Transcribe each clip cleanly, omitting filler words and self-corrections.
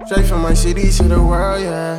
Straight from my city to the world, yeah.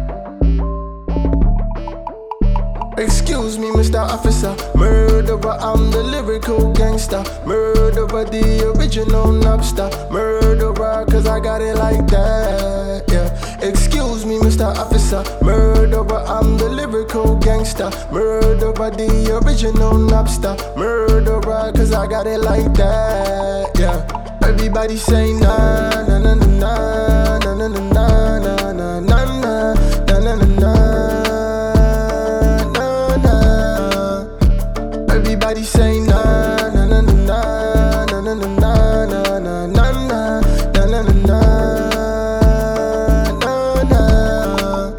Excuse me, Mr. Officer. Murderer, I'm the lyrical gangster. Murderer, the original nobster. Murderer, cause I got it like that, yeah. Excuse me, Mr. Officer. Murderer, I'm the lyrical gangster. Murderer, the original nobster. Murderer, cause I got it like that, yeah. Everybody say na na na na na na na na na na na na na na na. Everybody say na na na na na na na na na na na na na na na.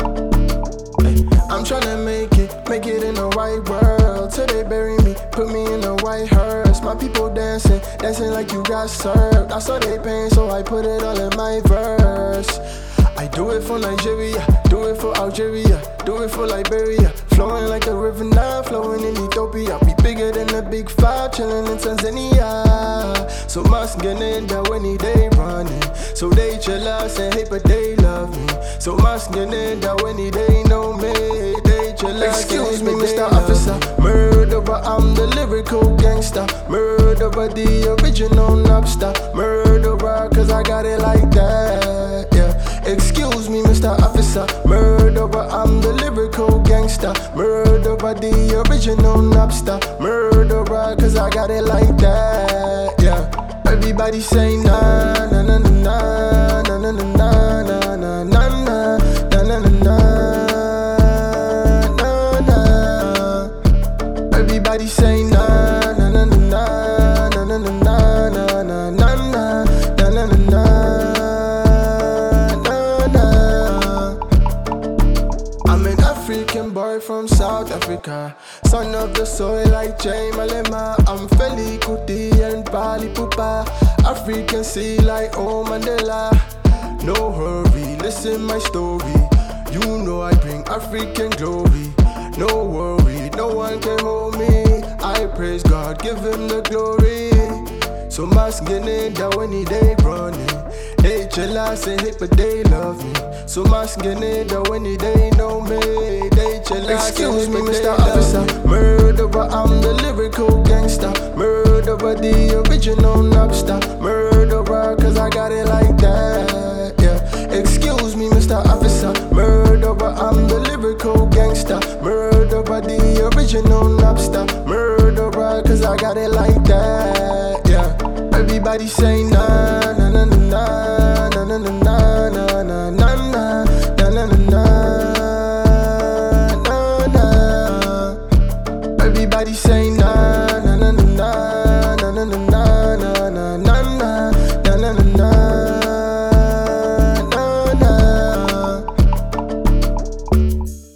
I'm tryna make it in the white world. Till they bury me, put me in a white hearse. My people dancing like you got served. I saw they pain, so I put it all in my verse. I do it for Nigeria, do it for Algeria, do it for Liberia. Flowing like the river Nile, flowing in Ethiopia. We bigger than the big five, chilling in Tanzania. So must get in there when they running. So they chill out, say hey, but they love me. So must get in there when they know me. They chill out. Excuse me, Mr. Officer. Murderer, I'm the lyrical gangster. Murderer, the original nobster. Murderer, cause I got it like that, yeah. Excuse me, Mr. Officer. Murderer, I'm the lyrical gangster. Murderer, the original nobster. Murderer, cause I got it like that, yeah. Everybody say na na na na na na na na na na na na na na na. Everybody say na na na na na na na na na na na na na na. I'm an African boy from South Africa, son of the soil like Jay Malema. I'm Feli Kuti and Bali Pupa, African sea like Oh Mandela. No hurry, listen my story. You know I bring African glory. No worry, no one can hold me. I praise God, give him the glory. So must get in there when they running. They chill out, say hey, but they love me. So must get in there when they know me. They chill out. Excuse me, Mr. Officer. Murderer, I'm the lyrical gangster. Murderer, the original nobster. Murderer, cause I got it like that, yeah. Excuse me, Mr. Officer. Murderer, I'm the lyrical gangster. Murderer, the original nobster. Murderer, cause I got it like that, yeah. Everybody say na na na na na na na na na na na na na na na. Everybody say na